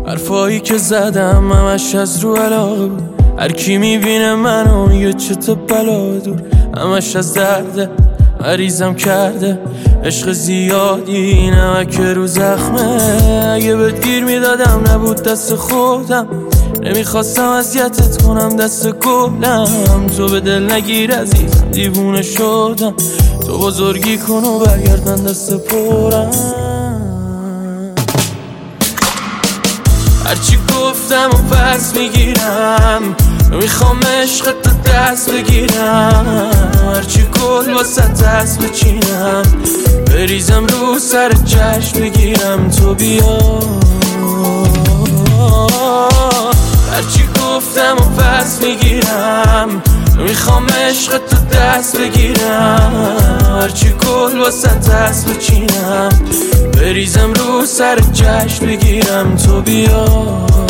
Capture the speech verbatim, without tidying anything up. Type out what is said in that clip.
حرفایی که زدم همش از رو علاقه بود. هر کی میبینه منو میگه چه تو بلا دور. همش از درده مریضم کرده عشق زیادی نمک رو زخمه. اگه بهت گیر میدادم نبود دست خودم. نمیخواستم اذیتت کنم دست گلم. تو به دل نگیر عزیزم دیوونه شدم. تو بزرگی کن و برگرد من دست پرم. هرچی گفتم و پس میگیرم. میخوام عشق تو دست بگیرم. هرچی گل واسه دست بچینم. بریزم رو سر چشم بگیرم تو بیا. هرچی گفتم و پس میگیرم. میخوام عشق تو دست بگیرم. هرچی گل واسه دست بچینم. بریزم رو سر چشم بگیرم تو بیا.